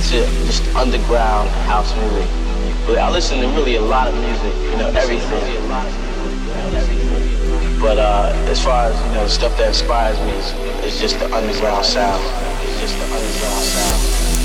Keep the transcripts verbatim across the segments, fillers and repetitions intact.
into just underground house music. But I listen to really a lot of music, you know, everything. But uh, as far as, you know, stuff that inspires me is, is just the underground sound. It's just the underground sound.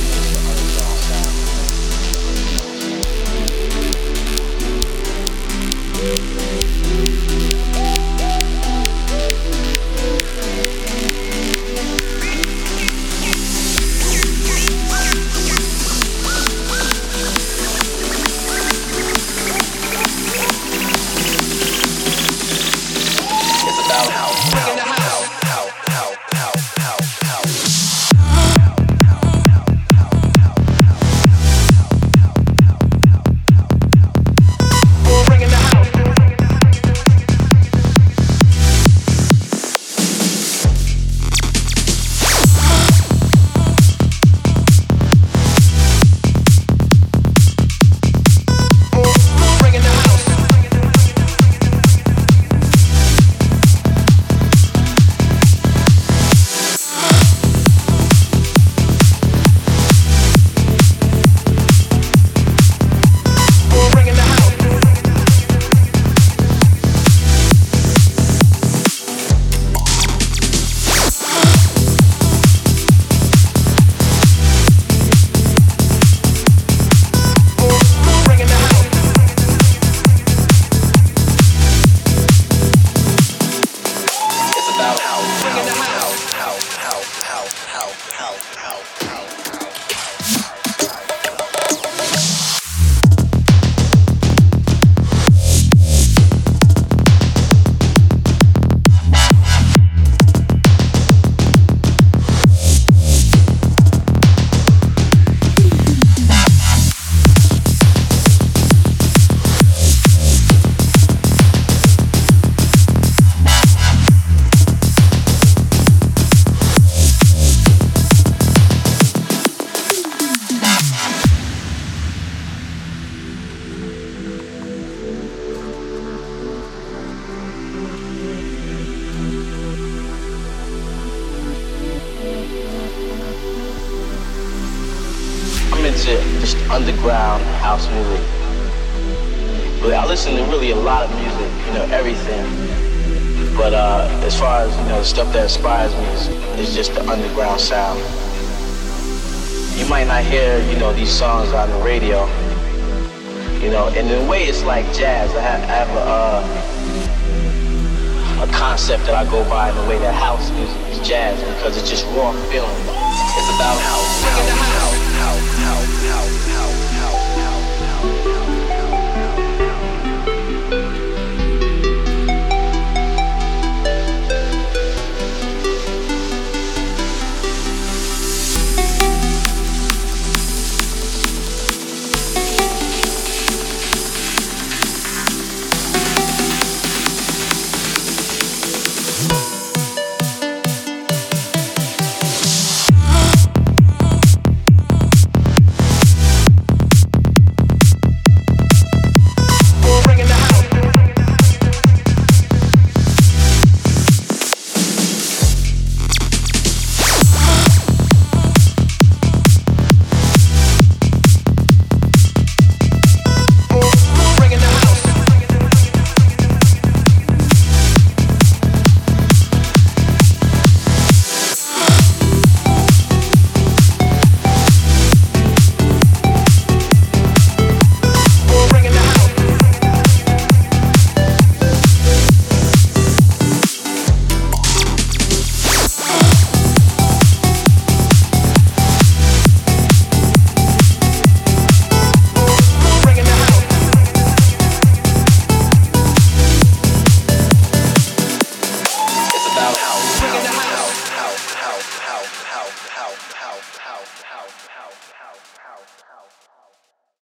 Just underground house music. But I listen to really a lot of music, you know, everything. But uh, as far as, you know, the stuff that inspires me is, is just the underground sound. You might not hear, you know, these songs on the radio, you know, and in a way it's like jazz. I have, I have a, uh, a concept that I go by in the way that house music is jazz, because it's just raw feeling. It's about house.